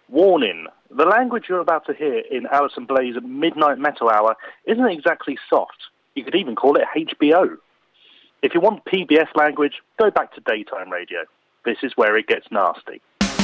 Warning, the language you're about to hear in Alison Blaze Midnight Metal Hour isn't exactly soft. You could even call it HBO. If you want PBS language, go back to daytime radio. This is where it gets nasty.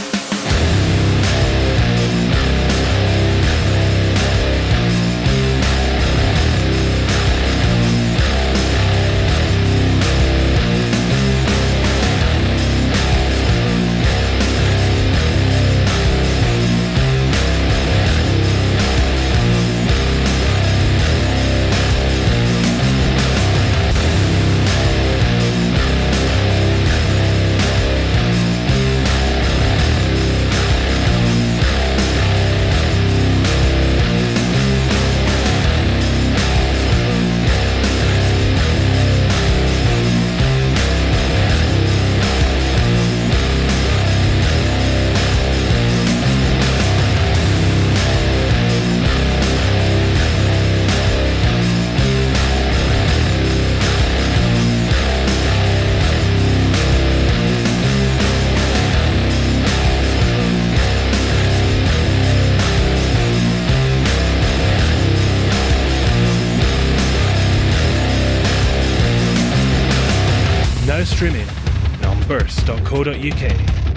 Streaming on burst.co.uk.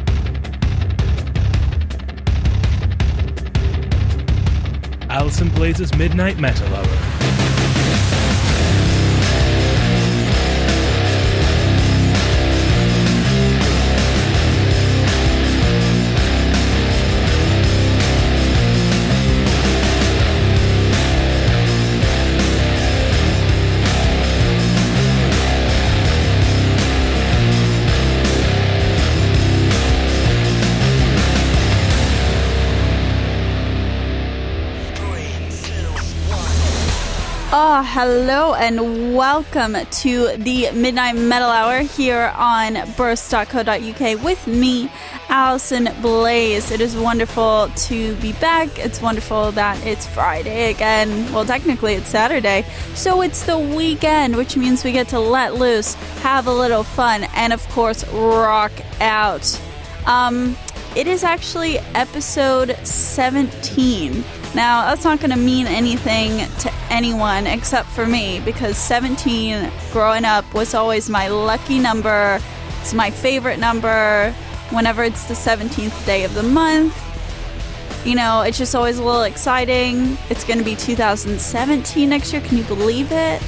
Alison Blaze's Midnight Metal Hour. Oh, hello and welcome to the Midnight Metal Hour here on burst.co.uk with me, Alison Blaze. It is wonderful to be back. It's wonderful that it's Friday again. Well, technically it's Saturday, so it's the weekend, which means we get to let loose, have a little fun, and of course, rock out. It is actually episode 17. Now, that's not going to mean anything to anyone except for me, because 17 growing up was always my lucky number. It's my favorite number. Whenever it's the 17th day of the month, you know, it's just always a little exciting. It's going to be 2017 next year. Can you believe it?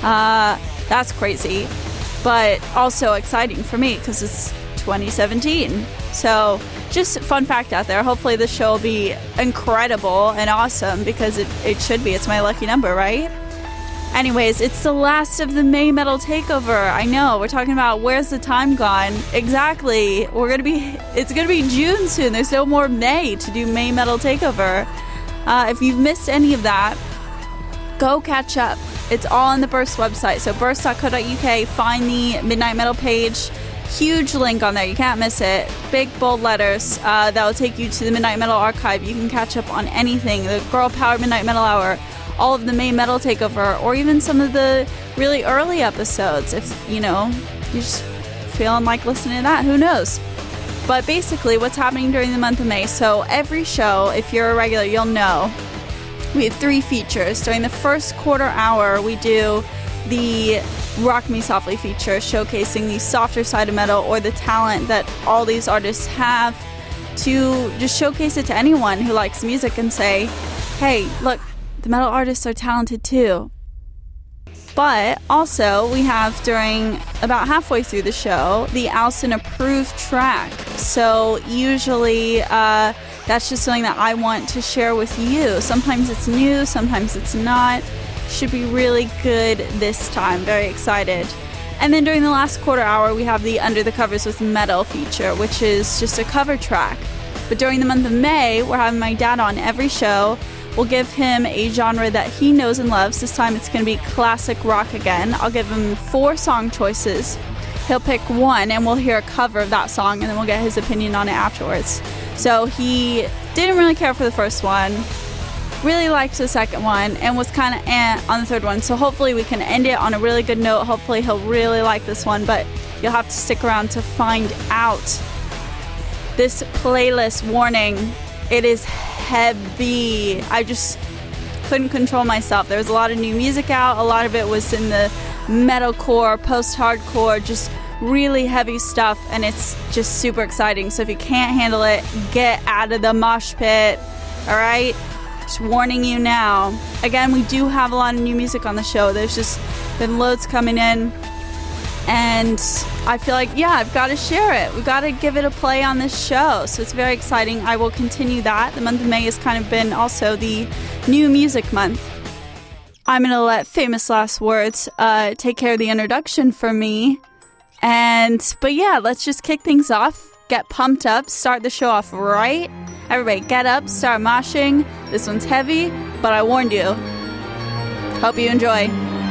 That's crazy. But also exciting for me because it's 2017. So just fun fact out there. Hopefully this show will be incredible and awesome because it should be. It's my lucky number, right? Anyways, it's the last of the May Metal Takeover. I know, we're talking about where's the time gone. Exactly. It's gonna be June soon. There's no more May to do May Metal Takeover. If you've missed any of that, go catch up. It's all on the Burst website. So burst.co.uk, find the Midnight Metal page. Huge link on there. You can't miss it. Big, bold letters. That will take you to the Midnight Metal archive. You can catch up on anything. The Girl Power Midnight Metal Hour, all of the May Metal Takeover, or even some of the really early episodes. If, you know, you're just feeling like listening to that, who knows? But basically, what's happening during the month of May. So every show, if you're a regular, you'll know, we have 3 features. During the first quarter hour, we do the Rock Me Softly feature, showcasing the softer side of metal or the talent that all these artists have to just showcase it to anyone who likes music and say, hey, look, the metal artists are talented too. But also we have, during about halfway through the show, the Alison approved track. So usually that's just something that I want to share with you. Sometimes it's new, sometimes it's not. Should be really good this time. Very excited. And then during the last quarter hour, we have the Under the Covers with Metal feature, which is just a cover track. But during the month of May, we're having my dad on every show. We'll give him a genre that he knows and loves. This time it's going to be classic rock again. I'll give him 4 song choices. He'll pick one, and we'll hear a cover of that song, and then we'll get his opinion on it afterwards. So he didn't really care for the first one, really liked the second one, and was kind of on the third one. So hopefully we can end it on a really good note. Hopefully he'll really like this one, but you'll have to stick around to find out. This playlist, warning, It is heavy. I just couldn't control myself. There was a lot of new music out. A lot of it was in the metalcore, post-hardcore, just really heavy stuff, and it's just super exciting. So if you can't handle it, get out of the mosh pit. All right? Just warning you now. Again, we do have a lot of new music on the show. There's just been loads coming in, and I feel like, yeah, I've got to share it. We've got to give it a play on this show. So it's very exciting. I will continue that. The month of May has kind of been also the new music month. I'm going to let Famous Last Words take care of the introduction for me. But yeah, let's just kick things off. Get pumped up. Start the show off right. Everybody get up. Start moshing. This one's heavy, but I warned you. Hope you enjoy.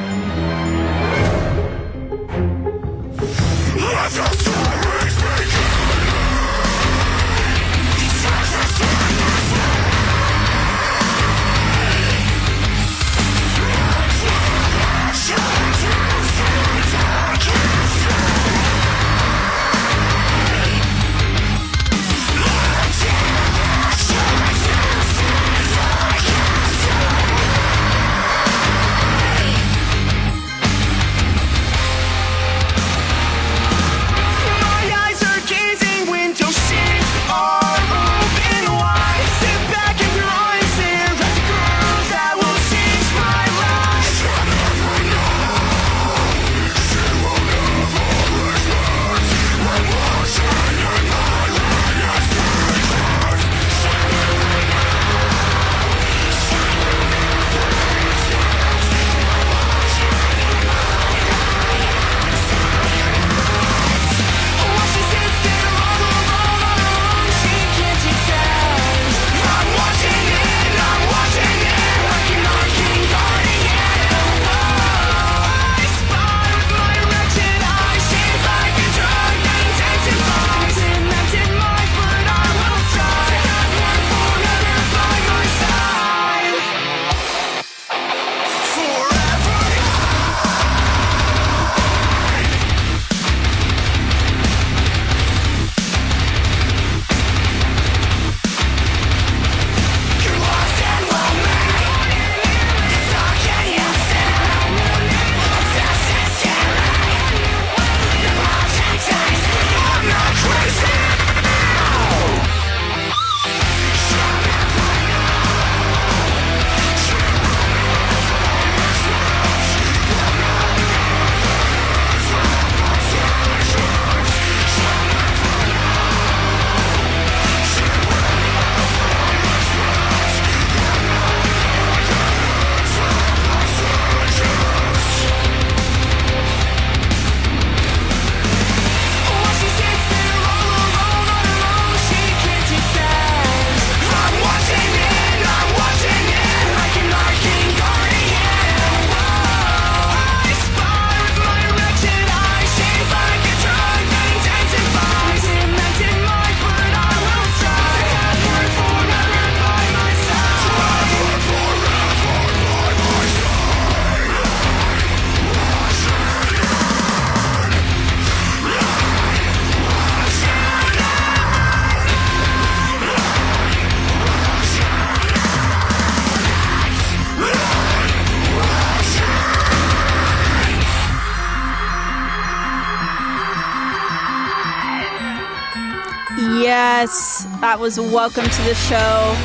Yes, that was Welcome to the Show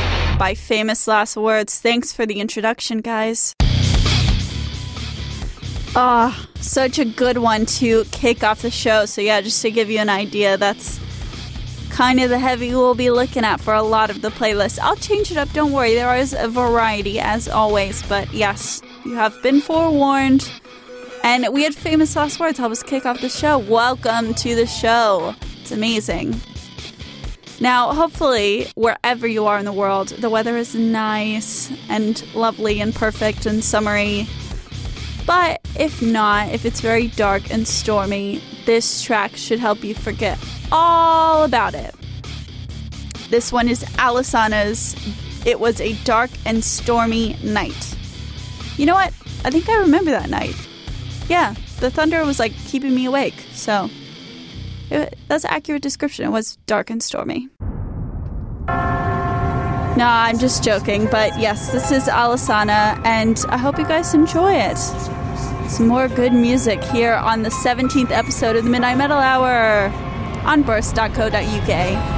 by Famous Last Words. Thanks for the introduction, guys. Such a good one to kick off the show. So yeah, just to give you an idea, that's kind of the heavy we'll be looking at for a lot of the playlists. I'll change it up, don't worry. There is a variety, as always. But yes, you have been forewarned. And we had Famous Last Words help us kick off the show. Welcome to the show. It's amazing. Now, hopefully, wherever you are in the world, the weather is nice and lovely and perfect and summery. But if not, if it's very dark and stormy, this track should help you forget all about it. This one is Alesana's It Was a Dark and Stormy Night. You know what? I think I remember that night. Yeah, the thunder was like keeping me awake, so that's an accurate description. It was dark and stormy. No, I'm just joking. But yes, this is Alesana, and I hope you guys enjoy it. Some more good music here on the 17th episode of the Midnight Metal Hour on burst.co.uk.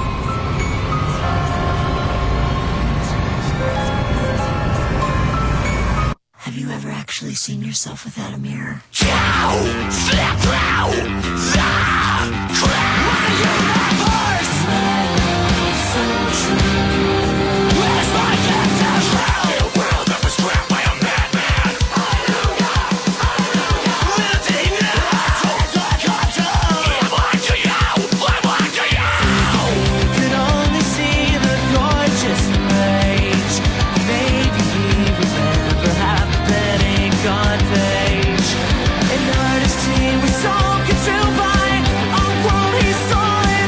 Have you ever actually seen yourself without a mirror? We're so consumed by our world he's solid.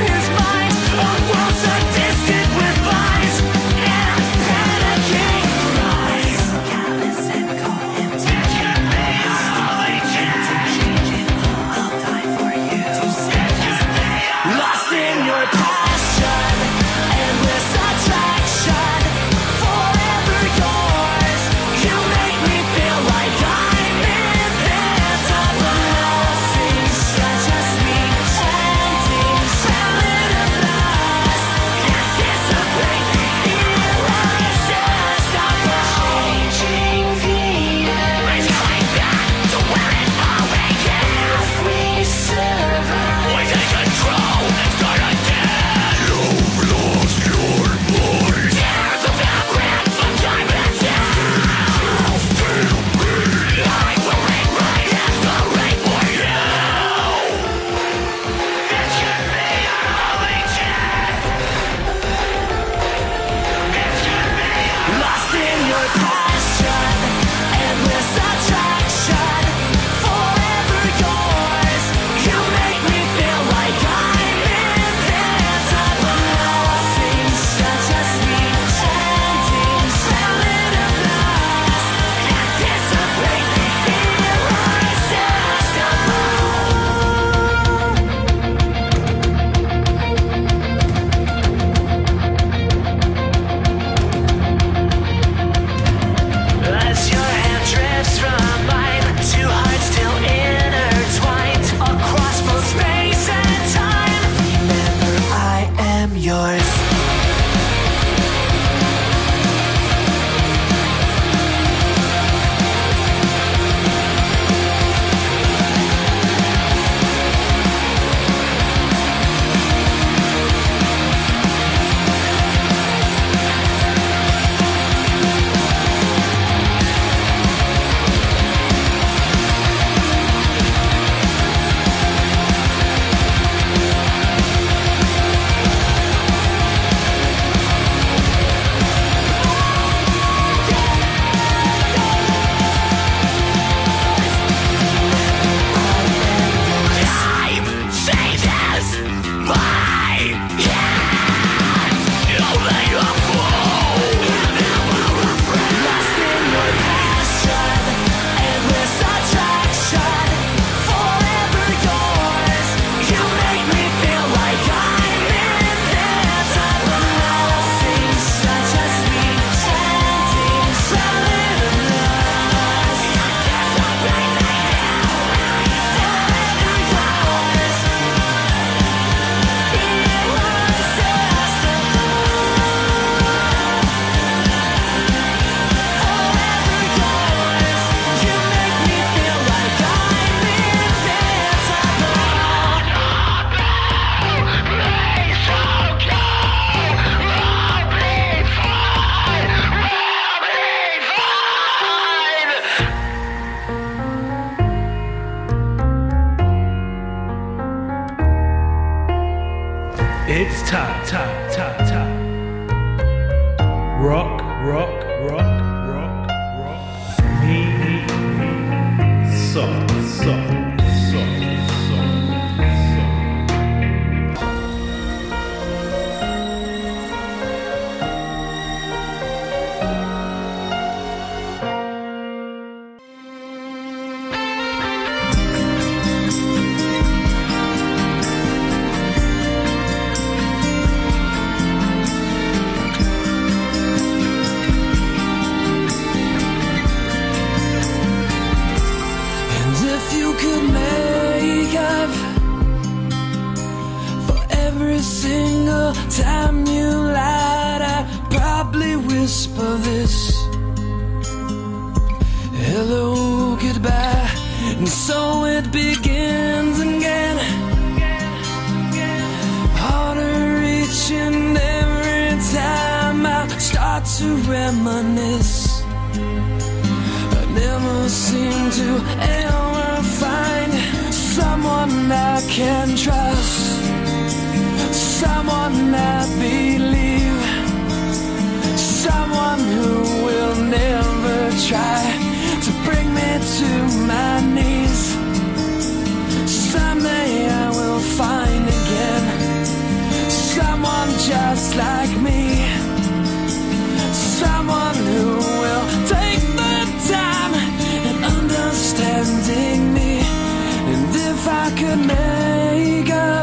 to reminisce. I never seem to ever find someone I can trust, someone I believe, someone who will never try to bring me to my knees. Someday I will find again someone just like me, someone who will take the time in understanding me. And if I could make up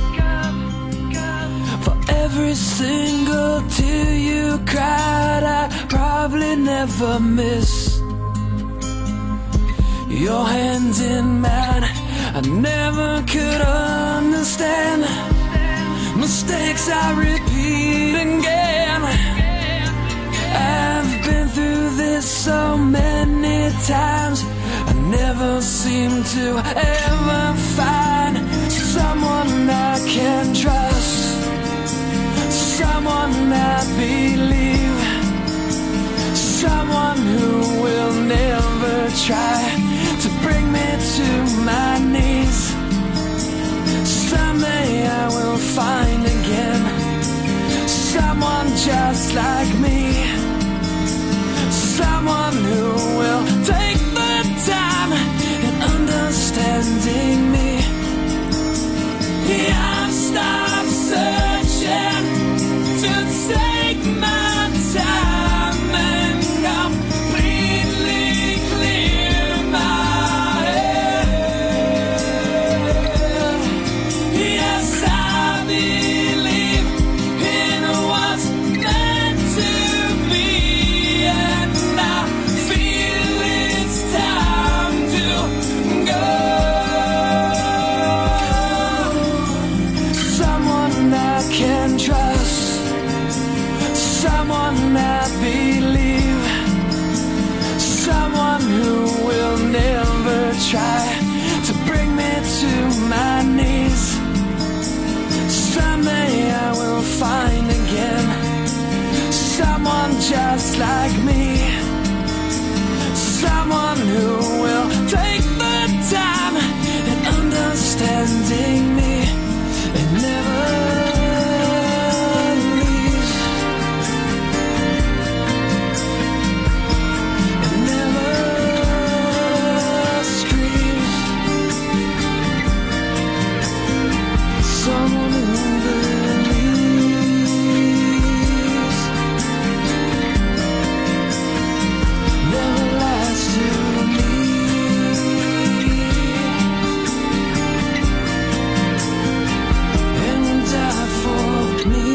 for every single tear you cried, I'd probably never miss your hand in mine. I never could understand mistakes I repeat again. I've been through this so many times. I never seem to ever find someone I can trust, someone I believe, someone who will never try to bring me to my knees. Someday I will find again someone just like me, someone who will take the time in understanding me. Yeah, I've stopped searching to take my time and completely clear my head. Yes, I believe in what's meant to be, and I feel it's time to go. Someone I can trust, someone I believe, someone who will never try to bring me to my knees. Someday I will find again someone just like me, someone who will take the time in understanding me and never leave, and never scream. Someone who believes, never lies to me, and will die for me.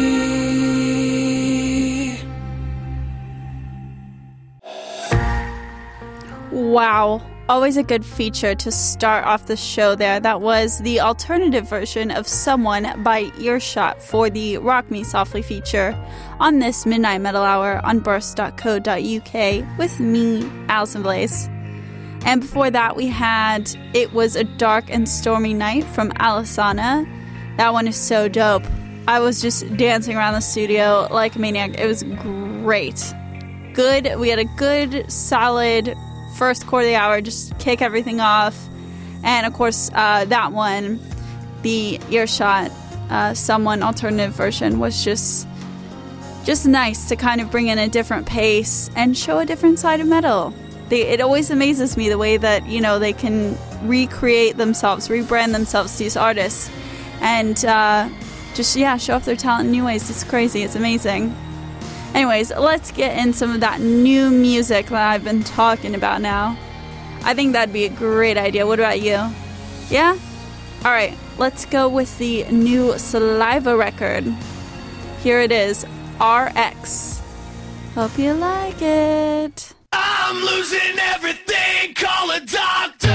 Wow. Always a good feature to start off the show there. That was the alternative version of Someone by Earshot for the Rock Me Softly feature on this Midnight Metal Hour on burst.co.uk with me, Alison Blaze. And before that we had It Was a Dark and Stormy Night from Alisana. That one is so dope. I was just dancing around the studio like a maniac. It was great. Good. We had a good, solid first quarter of the hour, just kick everything off. And of course, that one, the Earshot Someone alternative version, was just nice to kind of bring in a different pace and show a different side of metal. It always amazes me the way that, you know, they can recreate themselves, rebrand themselves, these artists, and show off their talent in new ways. It's crazy. It's amazing. Anyways, let's get in some of that new music that I've been talking about now. I think that'd be a great idea. What about you? Yeah? Alright, let's go with the new Saliva record. Here it is, RX. Hope you like it. I'm losing everything, call a doctor.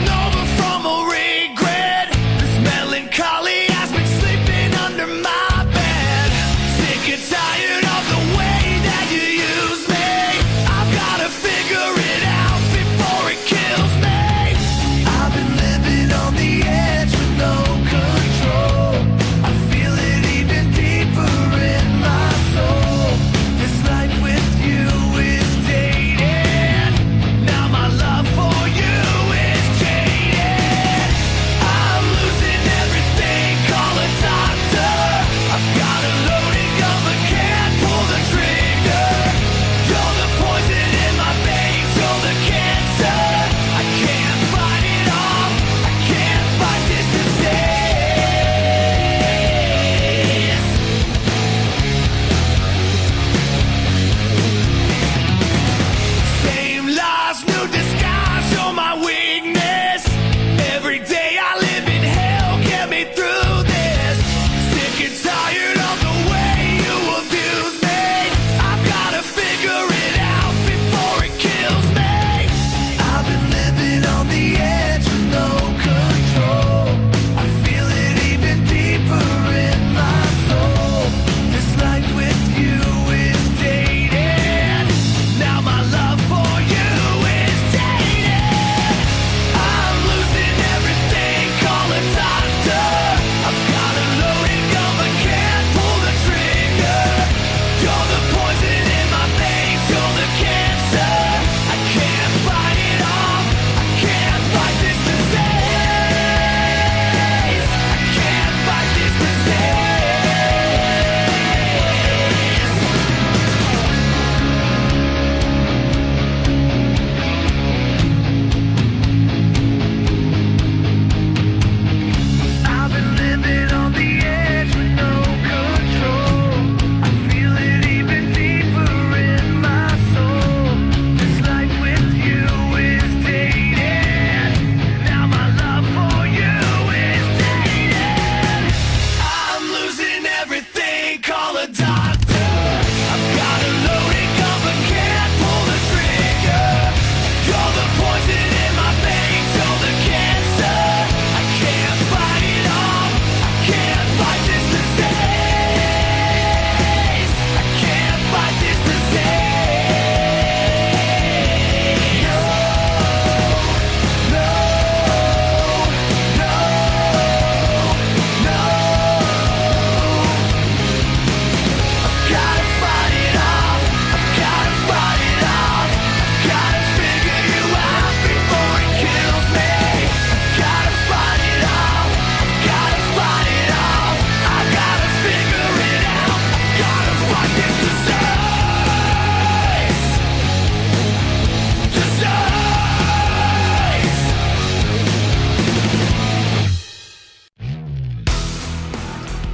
My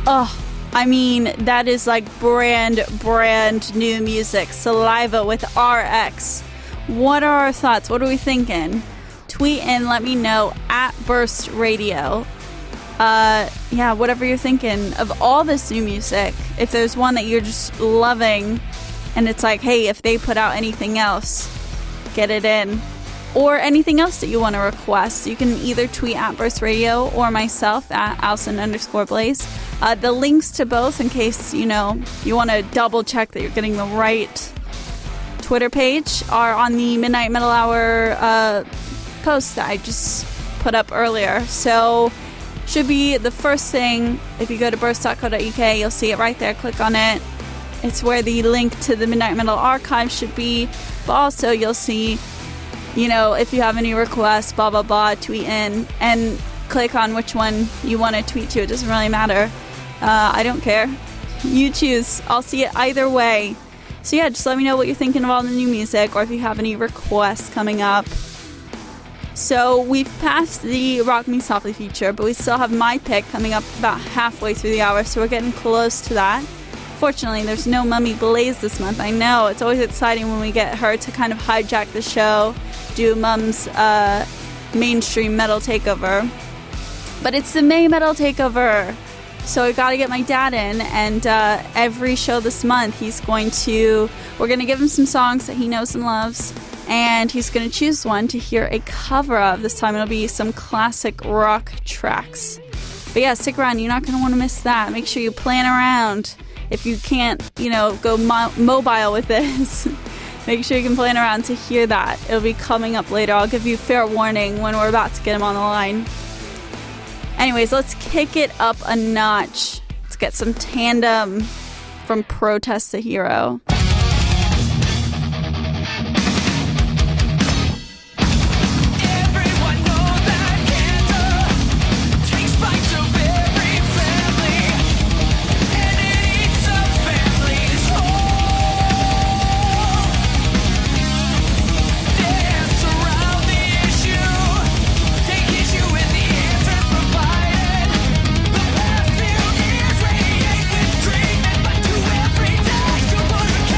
I mean, that is like brand new music. Saliva with RX. What are our thoughts? What are we thinking? Tweet in, let me know at Burst Radio. Yeah, whatever you're thinking of all this new music. If there's one that you're just loving and it's like, hey, if they put out anything else, get it in. Or anything else that you want to request, you can either tweet at Burst Radio or myself at Allison_Blaze. The links to both, in case, you want to double check that you're getting the right Twitter page, are on the Midnight Metal Hour post that I just put up earlier. So should be the first thing. If you go to burst.co.uk, you'll see it right there. Click on it. It's where the link to the Midnight Metal Archive should be. But also you'll see, if you have any requests, blah, blah, blah, tweet in and click on which one you want to tweet to. It doesn't really matter. I don't care. You choose. I'll see it either way. So yeah, just let me know what you're thinking of all the new music, or if you have any requests coming up. So we've passed the Rock Me Softly feature, but we still have my pick coming up about halfway through the hour, so we're getting close to that. Fortunately, there's no Mummy Blaze this month. I know, it's always exciting when we get her to kind of hijack the show, do Mum's mainstream metal takeover. But it's the May metal takeover, so I gotta get my dad in, and every show this month we're gonna give him some songs that he knows and loves, and he's gonna choose one to hear a cover of. This time it'll be some classic rock tracks. But yeah, stick around, you're not gonna want to miss that. Make sure you plan around. If you can't, go mobile with this, make sure you can plan around to hear that. It'll be coming up later. I'll give you fair warning when we're about to get him on the line. Anyways, let's kick it up a notch. Let's get some Tandem from Protest the Hero. Every day to put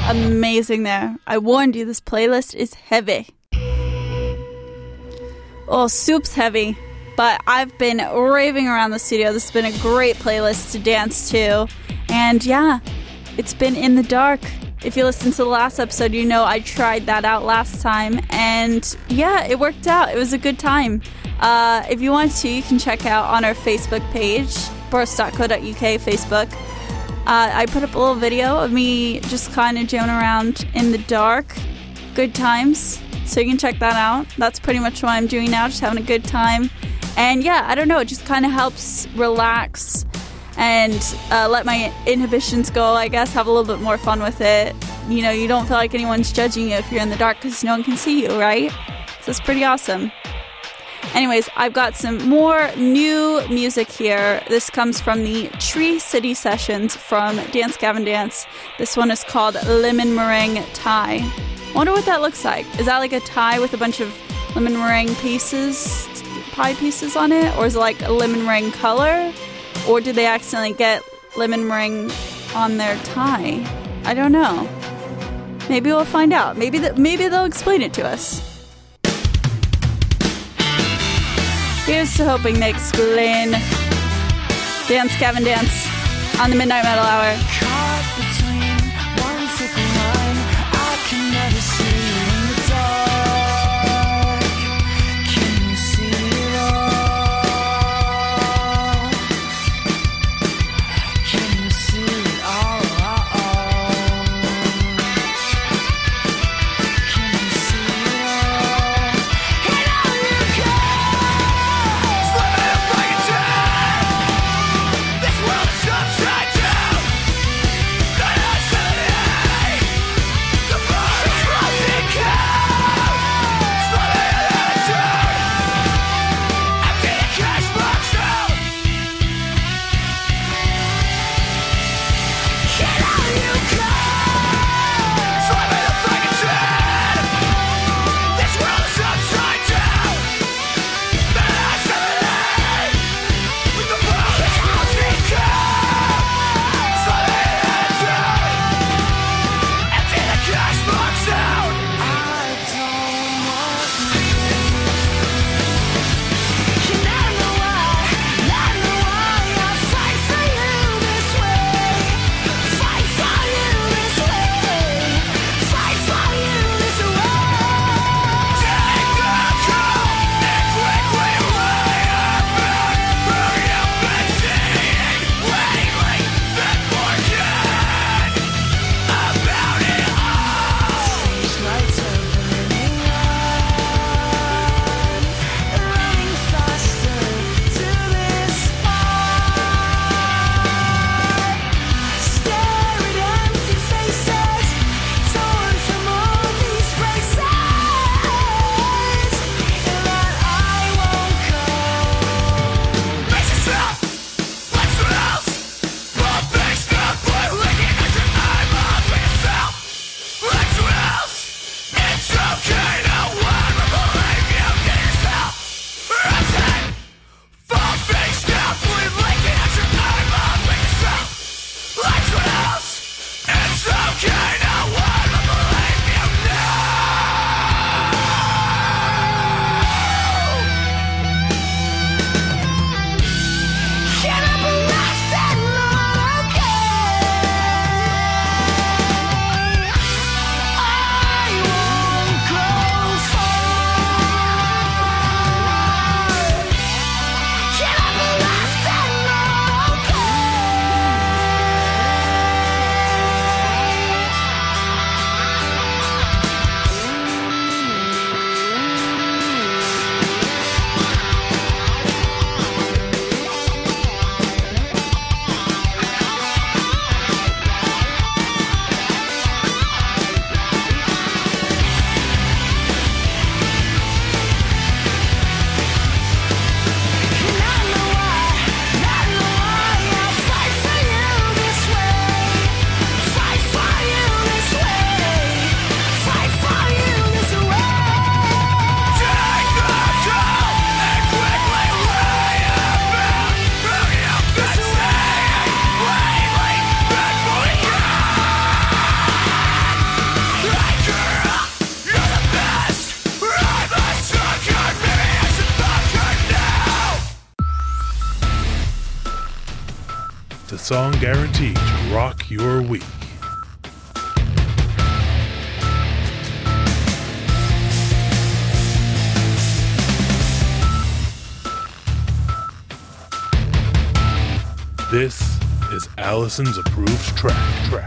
amazing there. I warned you, this playlist is heavy. Oh, Soup's heavy. But I've been raving around the studio. This has been a great playlist to dance to. And yeah, it's been In the Dark. If you listened to the last episode, you know I tried that out last time. And yeah, it worked out. It was a good time. If you want to, you can check out on our Facebook page, burst.co.uk Facebook. I put up a little video of me just kind of jamming around in the dark. Good times. So you can check that out. That's pretty much what I'm doing now, just having a good time. And yeah, I don't know, it just kind of helps relax and let my inhibitions go, I guess, have a little bit more fun with it. You know, you don't feel like anyone's judging you if you're in the dark because no one can see you, right? So it's pretty awesome. Anyways, I've got some more new music here. This comes from the Tree City Sessions from Dance Gavin Dance. This one is called Lemon Meringue Tie. Wonder what that looks like. Is that like a tie with a bunch of lemon meringue pieces, pie pieces on it? Or is it like a lemon meringue color? Or did they accidentally get lemon meringue on their tie? I don't know. Maybe we'll find out. Maybe they'll explain it to us. Here's to hoping they explain. Dance Gavin Dance on the Midnight Metal Hour. Caught between one fickle line, I can never see in the dark. Can you see it all? Can you see it all? Can you see it all? And all you can slipping in a fucking trap. This world is upside down. song guaranteed to rock your week. This is Allison's approved track.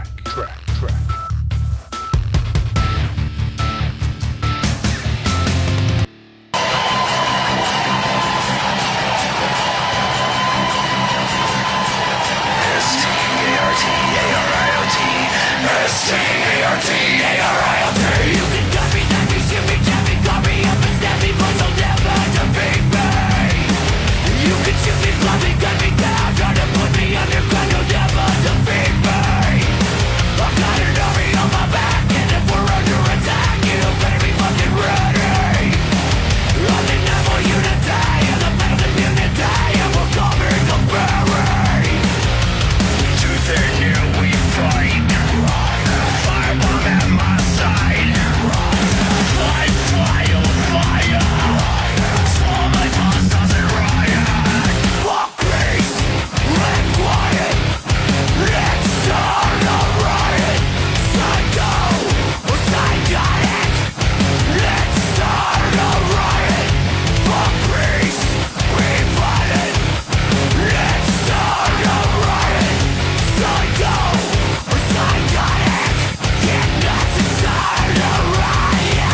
You can cut me, knife me, shoot me, jab me, cut me up and stab me, but you'll never defeat me. You can shoot me, bluff me, cut me down, try to put me underground, you'll never defeat me. I've got an army on my back, and if we're under attack, you better be fucking ready. On the naval unity, and the battle immunity, and we'll cover the bury. Tooth and nail we fight. Firebomb at my side. Fly, oh fire. Swallow my pulse, doesn't riot. Fuck peace, let quiet. Let's start a riot. Psycho, psychotic. Let's start a riot. Fuck peace, we fight it. Let's start a riot. Psycho, psychotic. Get nuts and start a riot.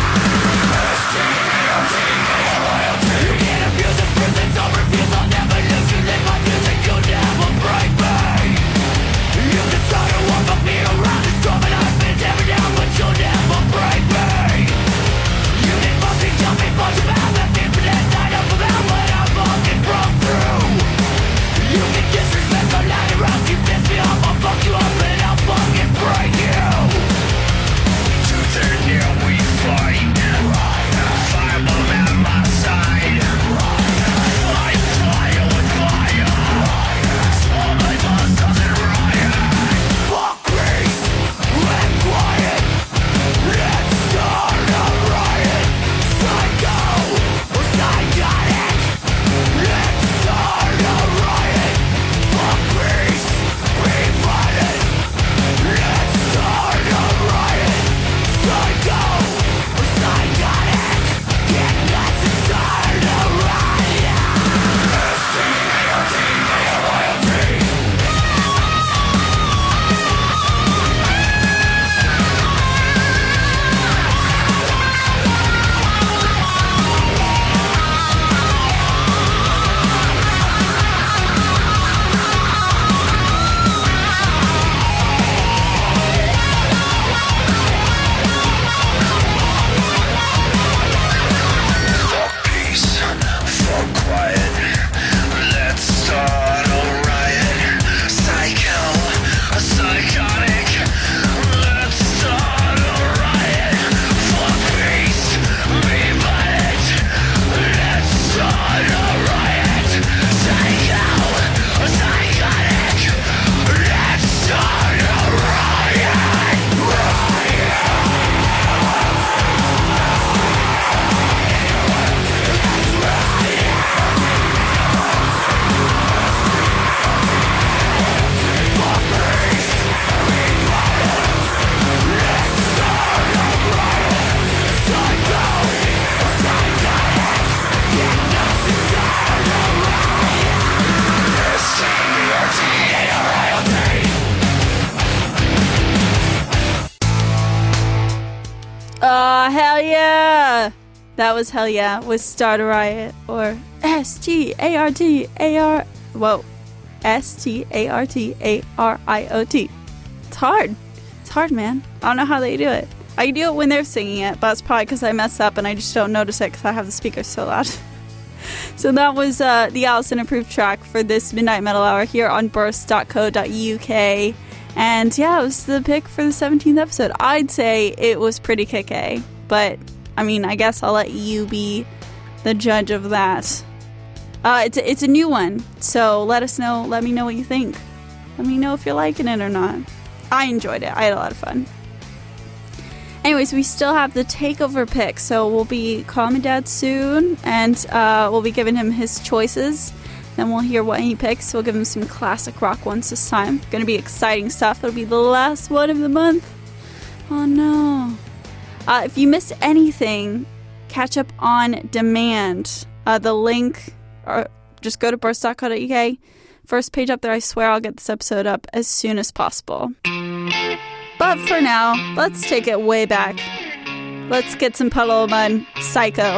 You can't abuse the prisons, don't refuse, I'll never lose. You live my music, you'll never break me. You can start a war, but me around the storm, and I've been tearing down, but you'll never break me. You didn't fucking tell me much about the people that died up about what I fucking broke through. You can disrespect my line around, you piss me off, I'll fuck you up and I'll fucking break you. Tooth and nail we fight. Firebomb at my side. Fly, with fire. Swallow my pulse, doesn't riot. Fuck peace, let quiet. Let's start a riot. Psycho, psychotic. Let's start a riot. Fuck peace, we fight it. Let's start a riot. Psycho, psychotic. Get nuts and start a riot. S-T-A-R-T-A-R-I-O-T. Fuck peace, fuck quiet. Let's start a riot. Psycho, psychotic. Let's start a riot. Fuck peace, we fight it. Let's start a riot. Psycho, psychotic. Let's start a riot. Hell yeah! That was Hell Yeah with Start a Riot, or S-T-A-R-T-A-R... Whoa. S-T-A-R-T-A-R-I-O-T. It's hard. It's hard, man. I don't know how they do it. I do it when they're singing it, but it's probably because I mess up and I just don't notice it because I have the speakers so loud. So that was the Allison approved track for this Midnight Metal Hour here on burst.co.uk. And yeah, it was the pick for the 17th episode. I'd say it was pretty kick-a, but I mean, I guess I'll let you be the judge of that. It's a new one, so let us know. Let me know what you think. Let me know if you're liking it or not. I enjoyed it. I had a lot of fun. Anyways, we still have the takeover pick, so we'll be calling my dad soon, and we'll be giving him his choices. Then we'll hear what he picks. We'll give him some classic rock ones this time. Going to be exciting stuff. It'll be the last one of the month. Oh no. If you missed anything, catch up on demand. The link, or just go to burst.co.uk. First page up there, I swear I'll get this episode up as soon as possible. But for now, let's take it way back. Let's get some Puddle of Mud, Psycho.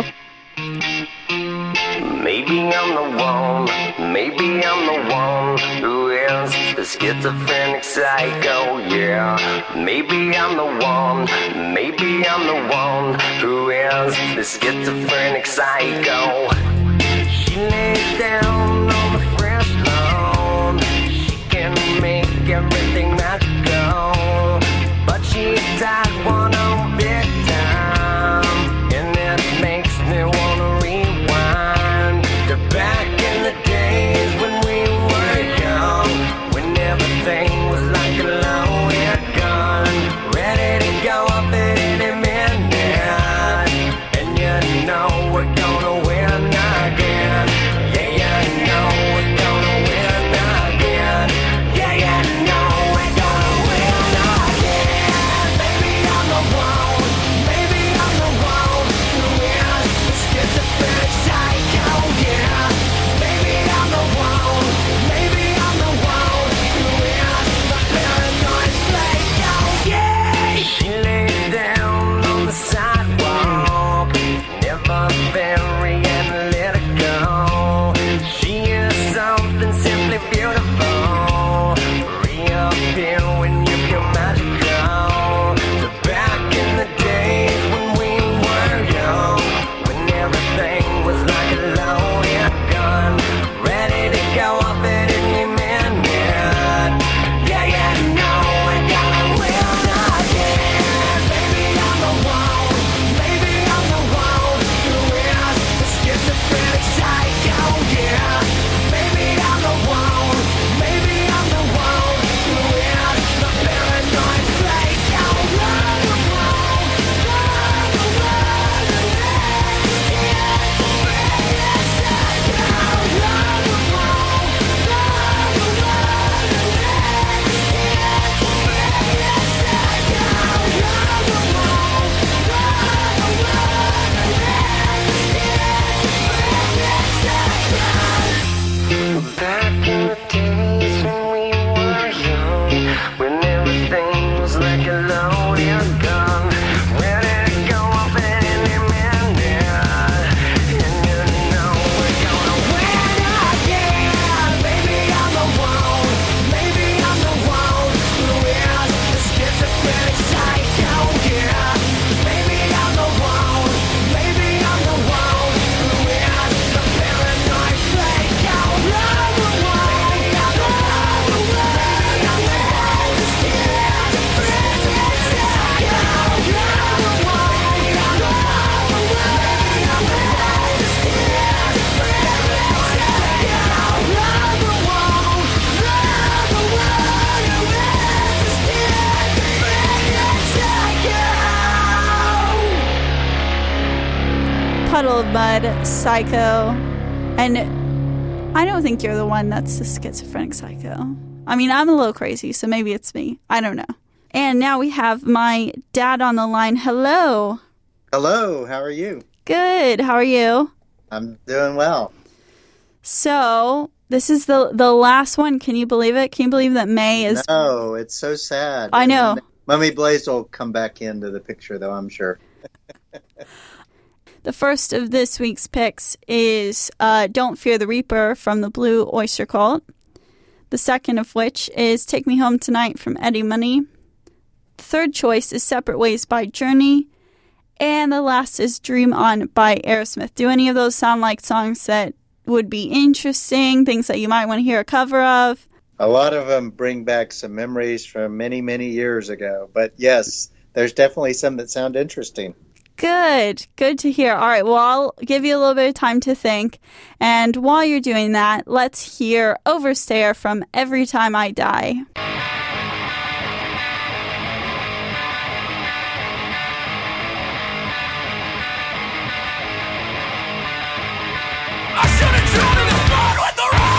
Maybe I'm the one, maybe I'm the one who is the schizophrenic psycho, yeah. Maybe I'm the one, maybe I'm the one who is the schizophrenic psycho. She lays down on the fresh lawn, she can make everything magical, but she's died one on big time, and it makes me wanna rewind to back in the days when we were young, when everything was like a loaded gun, ready to go up at any minute, and you know we're gonna win again. Yeah, you know we're gonna win again. Yeah, you know we're gonna win again. Maybe I'm the one, maybe I'm the one who is the schizophrenic psycho, yeah. Maybe I'm the one, maybe I'm the one who is the paranoid psycho, yeah. She lays down on the sidewalk, never very analytical. She is something simply beautiful. Reappear when you feel magical. The back in the days when we were young, when everything was like a loaded gun, ready to go up at any minute. Yeah, you know we're gonna win again. Maybe I'm the one, maybe I'm the one who is the schizophrenic psycho, yeah. Maybe I'm the one, maybe I'm the one who is the paranoid psycho. Run the world, run the world, schizophrenic psycho. Run the world, run the world, schizophrenic psycho. Run the world, run the world, back in the days when we were young, when everything was like a loaded gun, ready to go off at any minute, and you know we're gonna win again. Maybe I'm the one, maybe I'm the one who is the schizophrenic psycho, yeah. Maybe I'm the one, maybe I'm the one who is the paranoid psycho. Run the world, maybe I'm the one, maybe I'm the one, the schizophrenic psycho. Run the world, maybe I'm the one, maybe I'm the one, the schizophrenic psycho. Run the world, who is the schizophrenic psycho. Puddle of Mud, Psycho. And I don't think you're the one that's the schizophrenic psycho. I mean, I'm a little crazy, so maybe it's me. I don't know. And now we have my dad on the line. Hello. Hello, how are you? Good. How are you? I'm doing well. So, this is the last one. Can you believe it? Can you believe that May is... No, it's so sad. I know. Mummy Blaze will come back into the picture, though, I'm sure. The first of this week's picks is Don't Fear the Reaper from the Blue Oyster Cult. The second of which is Take Me Home Tonight from Eddie Money. The third choice is Separate Ways by Journey. And the last is Dream On by Aerosmith. Do any of those sound like songs that would be interesting, things that you might want to hear a cover of? A lot of them bring back some memories from many, many years ago. But yes, there's definitely some that sound interesting. Good. Good to hear. All right. Well, I'll give you a little bit of time to think. And while you're doing that, let's hear Overstayer from Every Time I Die. I should have drawn in the flood with the rain.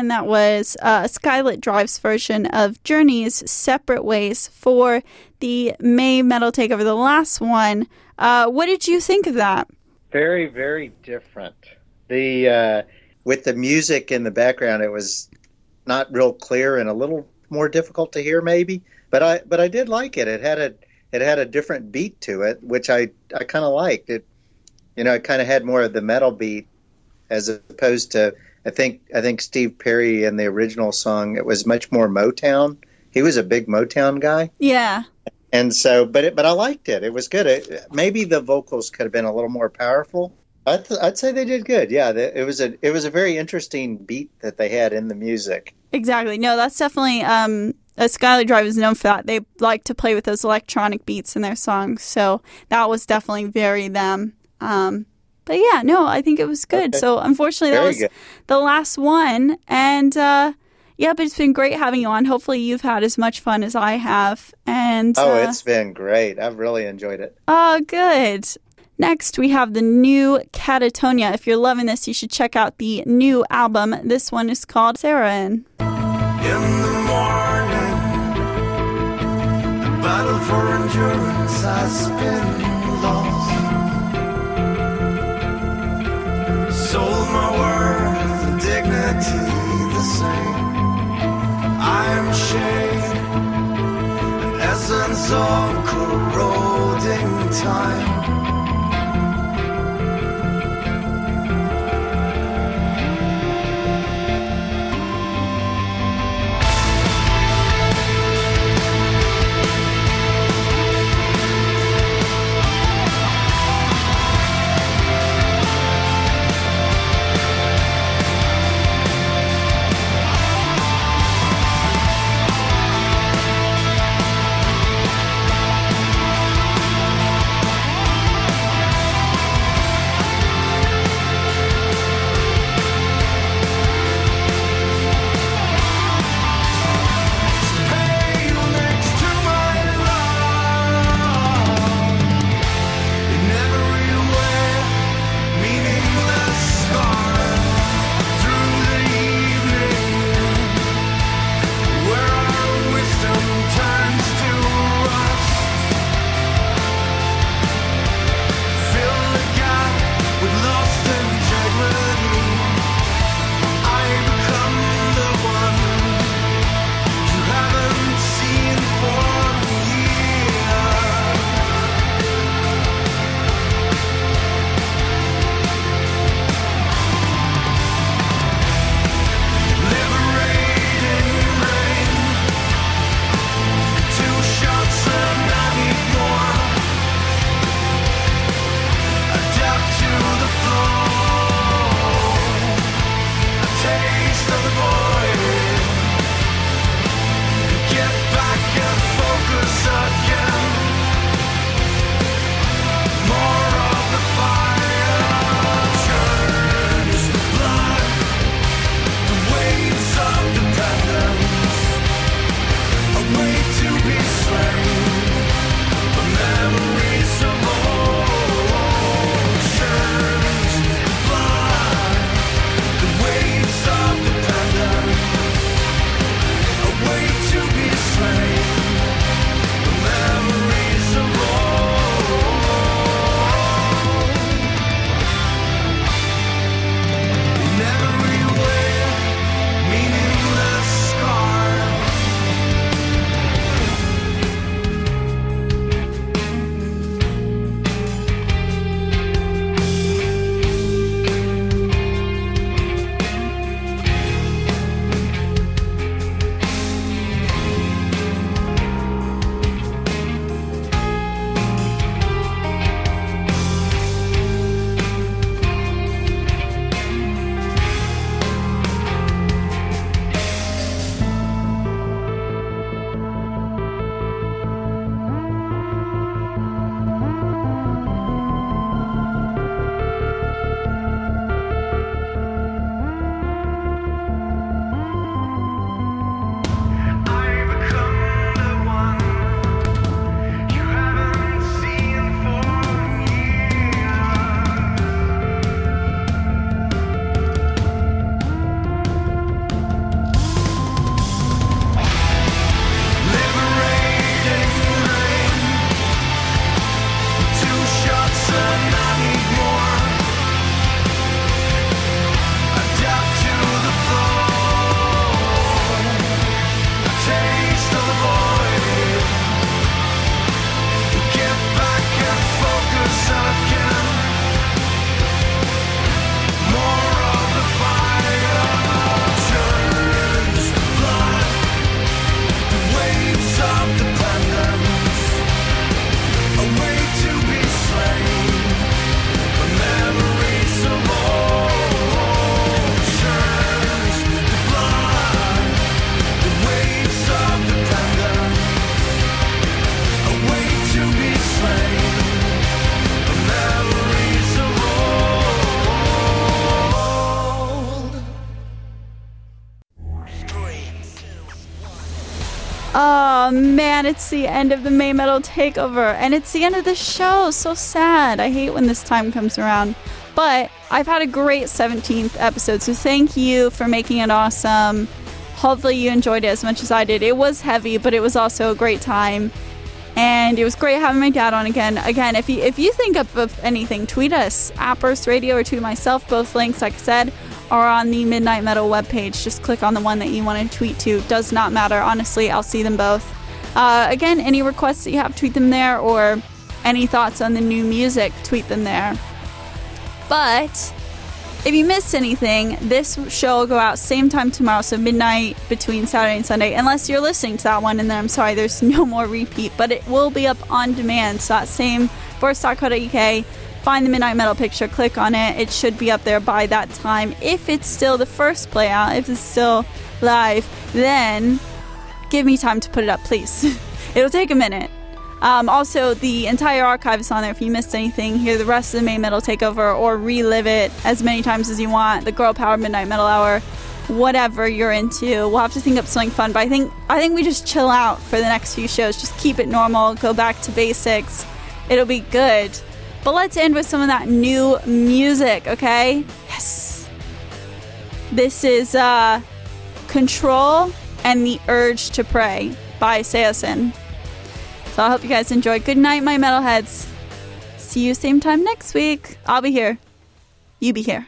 and that was Skylit Drive's version of Journey's Separate Ways for the May Metal Takeover, the last one. What did you think of that? Very, very different. With the music in the background, it was not real clear and a little more difficult to hear, maybe. But I did like it. It had a different beat to it, which I kind of liked. It kind of had more of the metal beat as opposed to I think Steve Perry in the original song, it was much more Motown. He was a big Motown guy. Yeah. And so, but I liked it. It was good. Maybe the vocals could have been a little more powerful. I'd say they did good. Yeah, it was a very interesting beat that they had in the music. Exactly. No, that's definitely Skylit Drive is known for that. They like to play with those electronic beats in their songs, so that was definitely very them. But yeah, no, I think it was good. Okay. So unfortunately, that was the last one, and yeah, but it's been great having you on. Hopefully, you've had as much fun as I have. And it's been great. I've really enjoyed it. Oh, good. Next, we have the new Catatonia. If you're loving this, you should check out the new album. This one is called Sarin. In the morning, the battle for endurance has been lost. Sold my worth and dignity the same. I am shade, an essence of corroding time. man, it's the end of the May Metal Takeover, and it's the end of the show. So sad. I hate when this time comes around. But I've had a great 17th episode, so thank you for making it awesome. Hopefully you enjoyed it as much as I did. It was heavy, but it was also a great time. And it was great having my dad on again. Again, if you think of anything, tweet us at Burst Radio or tweet myself. Both links, like I said, are on the Midnight Metal webpage. Just click on the one that you want to tweet to. Does not matter. Honestly, I'll see them both. Again, any requests that you have, tweet them there. Or any thoughts on the new music, tweet them there. But if you missed anything, this show will go out same time tomorrow, so midnight between Saturday and Sunday, unless you're listening to that one, and then I'm sorry, there's no more repeat, but it will be up on demand, so that same burst.co.uk, find the Midnight Metal picture, click on it, it should be up there by that time. If it's still the first play out, if it's still live, then give me time to put it up, please. It'll take a minute. Also, the entire archive is on there. If you missed anything, hear the rest of the May Metal Takeover or relive it as many times as you want. The Girl Power Midnight Metal Hour, whatever you're into. We'll have to think up something fun, but I think we just chill out for the next few shows. Just keep it normal, go back to basics. It'll be good. But let's end with some of that new music, okay? Yes. This is Control and the Urge to Pray by Saosin. So I hope you guys enjoy. Good night, my metalheads. See you same time next week. I'll be here. You be here.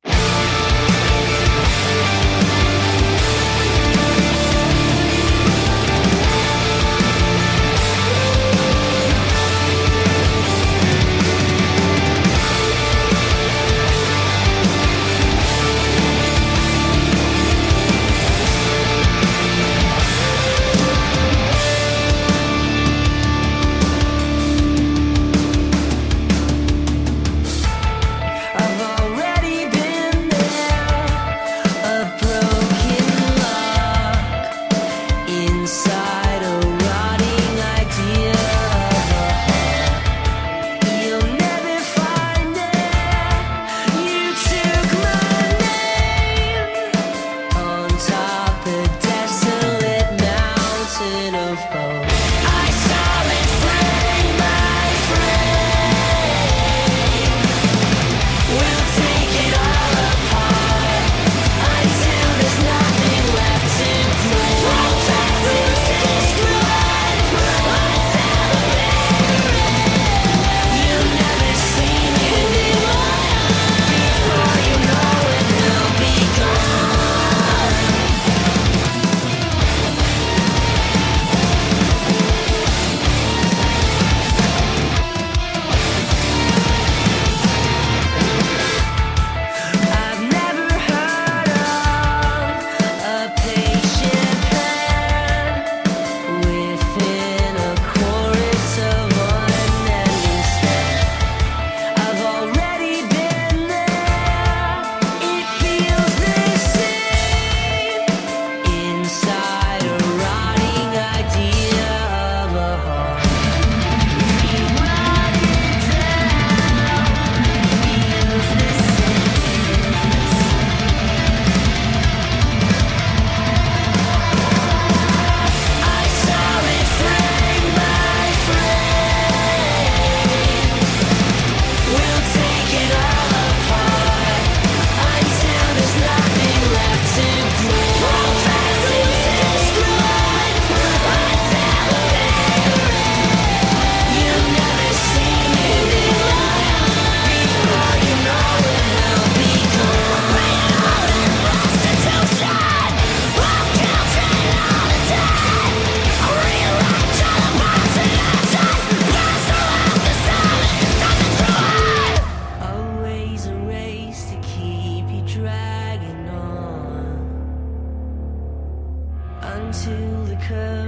Until the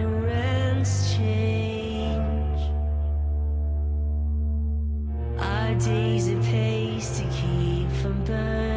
currents change, our days are paced to keep from burning.